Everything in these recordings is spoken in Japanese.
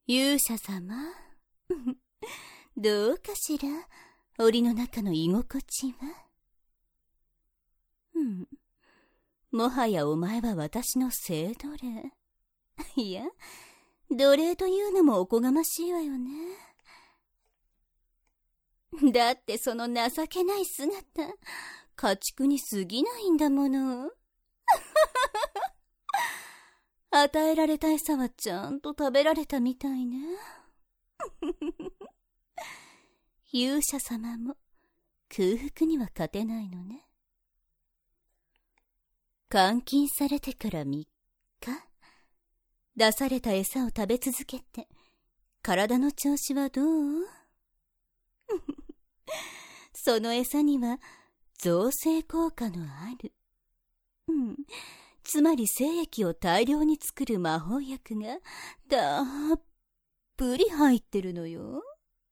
勇者様どうかしら、檻の中の居心地は。もはやお前は私の性奴隷。いや、奴隷というのもおこがましいわよね。だってその情けない姿、家畜に過ぎないんだもの。与えられた餌はちゃんと食べられたみたいね。勇者様も空腹には勝てないのね。監禁されてから3日、出された餌を食べ続けて、体の調子はどう？その餌には造成効果のある、つまり精液を大量に作る魔法薬がたっぷり入ってるのよ。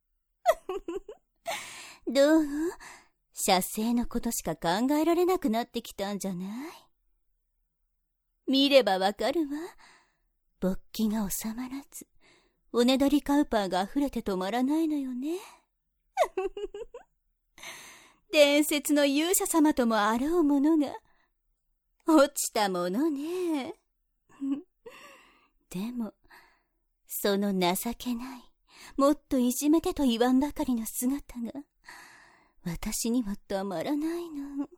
どう？射精のことしか考えられなくなってきたんじゃない？見ればわかるわ。勃起が収まらず、おねだりカウパーが溢れて止まらないのよね。伝説の勇者様ともあろうものが落ちたものね。でもその情けない、もっといじめてと言わんばかりの姿が私にはたまらないの。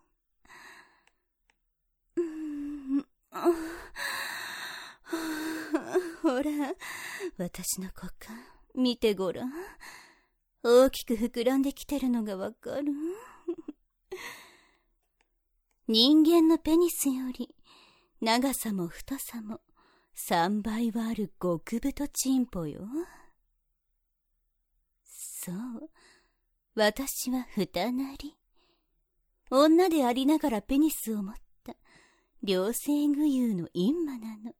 ほら、私の股間見てごらん。大きく膨らんできてるのがわかる？人間のペニスより長さも太さも3倍はある極太チンポよ。そう、私は二なり。女でありながらペニスを持った両性具有の陰魔なの。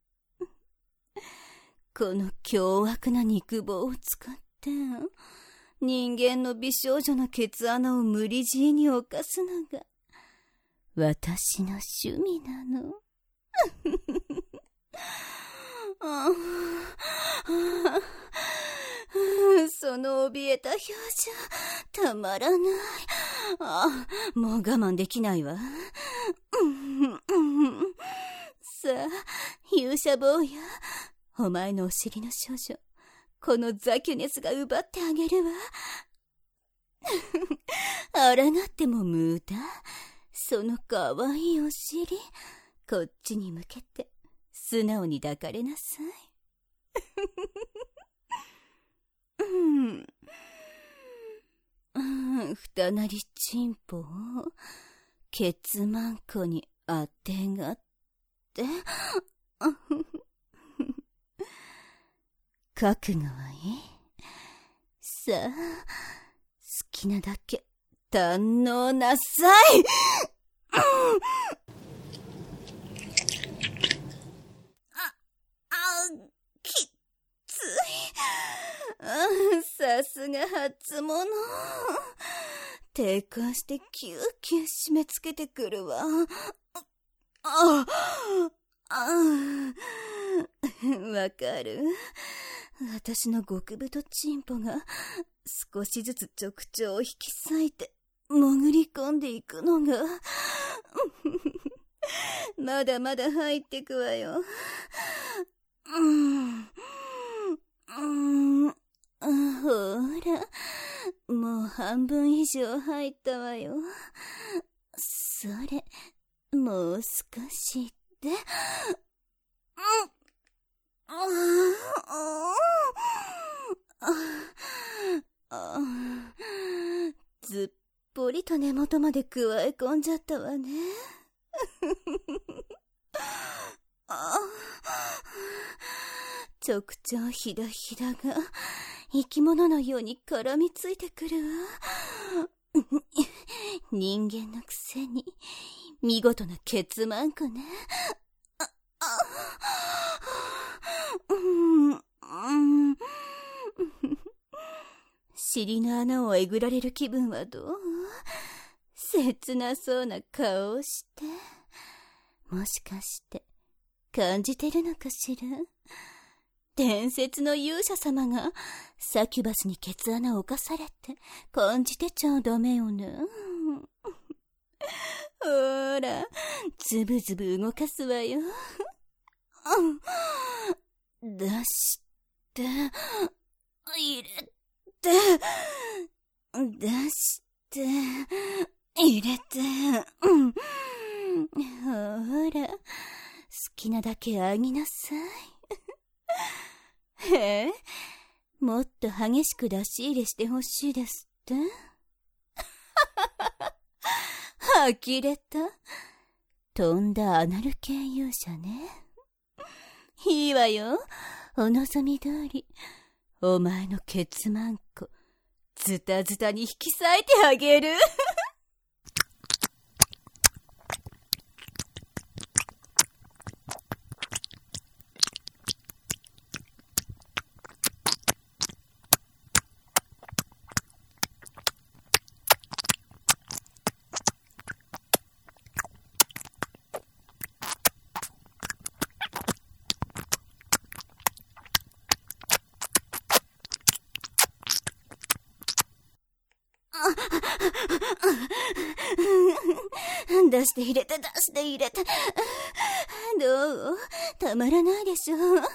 この凶悪な肉棒を使って人間の美少女のケツ穴を無理強いに犯すのが私の趣味なの。その怯えた表情たまらない。もう我慢できないわ。さあ、勇者坊や、お前のお尻の少女、このザキュネスが奪ってあげるわ。抗っても無駄。そのかわいいお尻、こっちに向けて素直に抱かれなさい。二なりチンポをケツマンコにあてがって覚悟はいい？さあ、好きなだけ堪能なさい。きつい。さすが初物。抵抗してキューキュー締め付けてくるわ。わかる？私の極太チンポが少しずつ直腸を引き裂いて潜り込んでいくのがまだまだ入ってくわよ。ほら、もう半分以上入ったわよ。それ、もう少しで。ずっぽりと根元まで加え込んじゃったわね。直腸ひだひだが生き物のように絡みついてくるわ。人間のくせに見事なケツマンコね。尻の穴をえぐられる気分はどう？切なそうな顔をして、もしかして感じてるのかしら？ 伝説の勇者様がサキュバスにケツ穴を犯されて感じてちゃダメよね。ほら、ズブズブ動かすわよ。出して、入れて、出して、入れて、ほら、好きなだけあげなさい。もっと激しく出し入れしてほしいですって？呆れた？とんだアナル系勇者ね。いいわよ。お望み通り、お前のケツマンコ、ズタズタに引き裂いてあげる。出して入れて出して入れて。どう？たまらないでしょ。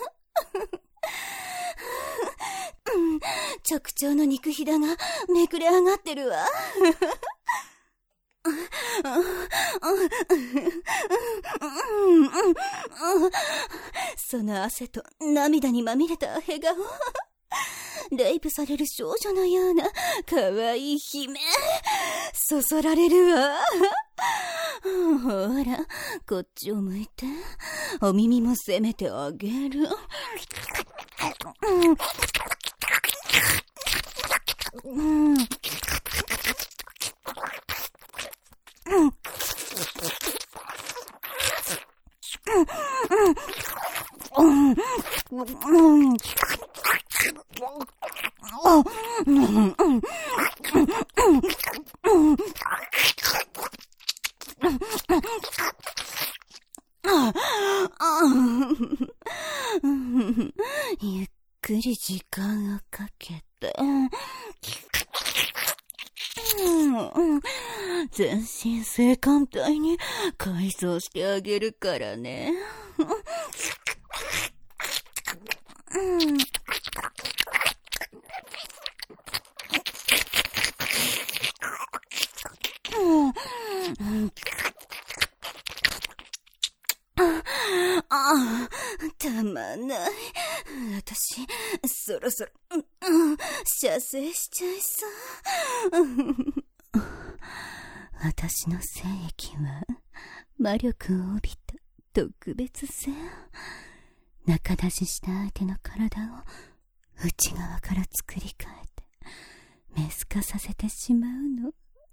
直腸の肉ひだがめくれ上がってるわ。その汗と涙にまみれた笑顔。レイプされる少女のような可愛い姫。そそられるわ。ほら、こっちを向いて。お耳も責めてあげる。ゆっくり時間をかけて、全身性感帯に改装してあげるからね。たまんない。私、そろそろ、射精しちゃいそう。私の精液は魔力を帯びた特別性。仲出しした相手の体を内側から作り変えてメス化させてしまうの。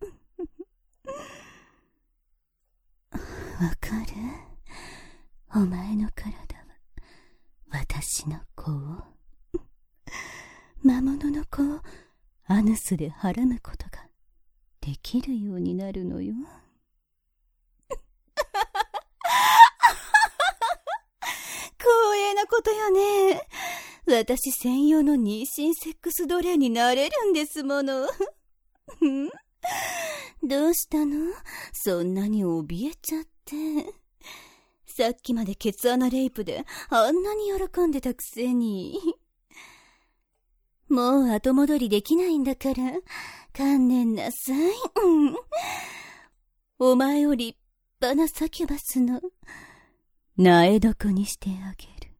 わかる？お前の体は私の子を、魔物の子をアヌスではらむことができるようになるのよ。光栄なことよね。私専用の妊娠セックス奴隷になれるんですもの。どうしたの？そんなに怯えちゃって。さっきまでケツ穴レイプであんなに喜んでたくせに。もう後戻りできないんだから観念なさい。お前を立派なサキュバスの苗床にしてあげる。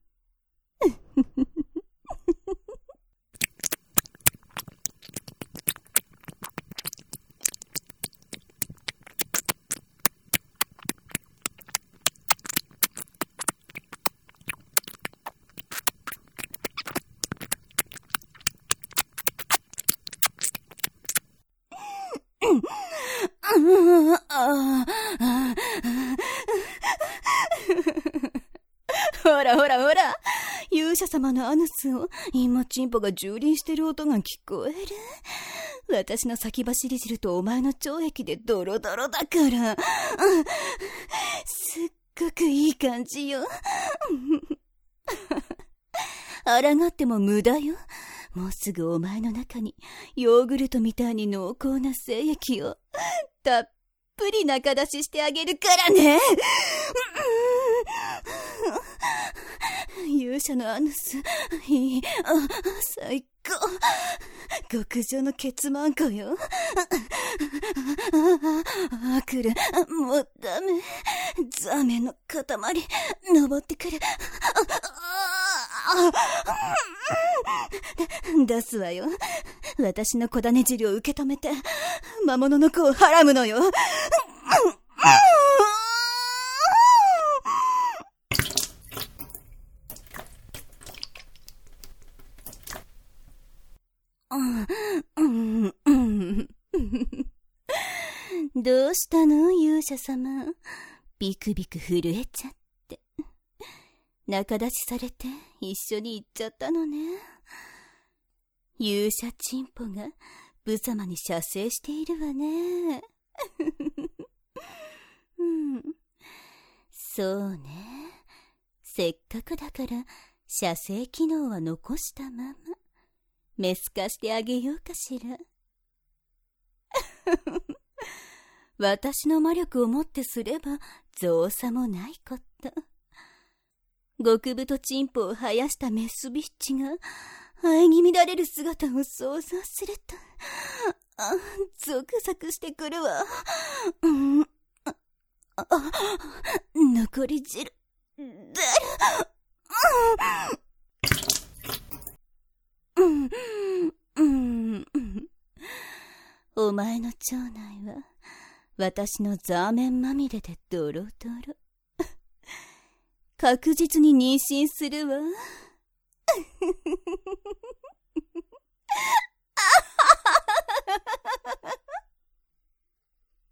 ほらほらほら、勇者様のアヌスを今チンポが蹂躙してる音が聞こえる。私の先走り汁とお前の腸液でドロドロだから、すっごくいい感じよ。 抗っても無駄よ。もうすぐお前の中にヨーグルトみたいに濃厚な精液をたっぷり中出ししてあげるからね。勇者のアヌス、いい、最高。極上のケツマンコよ。来る。もうダメ。ザメの塊、登ってくる。出すわよ。私の小種汁を受け止めて、魔物の子をはらむのよ。どうしたの勇者様。ビクビク震えちゃって。仲出しされて一緒に行っちゃったのね。勇者チンポがブ様に射精しているわね。そうね。せっかくだから射精機能は残したままメス化してあげようかしら。私の魔力をもってすれば造作もないこと。極太チンポを生やしたメスビッチが喘ぎ乱れる姿を想像すると、ゾクゾクしてくるわ。残り汁出る。お前の腸内は私のザーメンまみれでドロドロ。確実に妊娠するわ。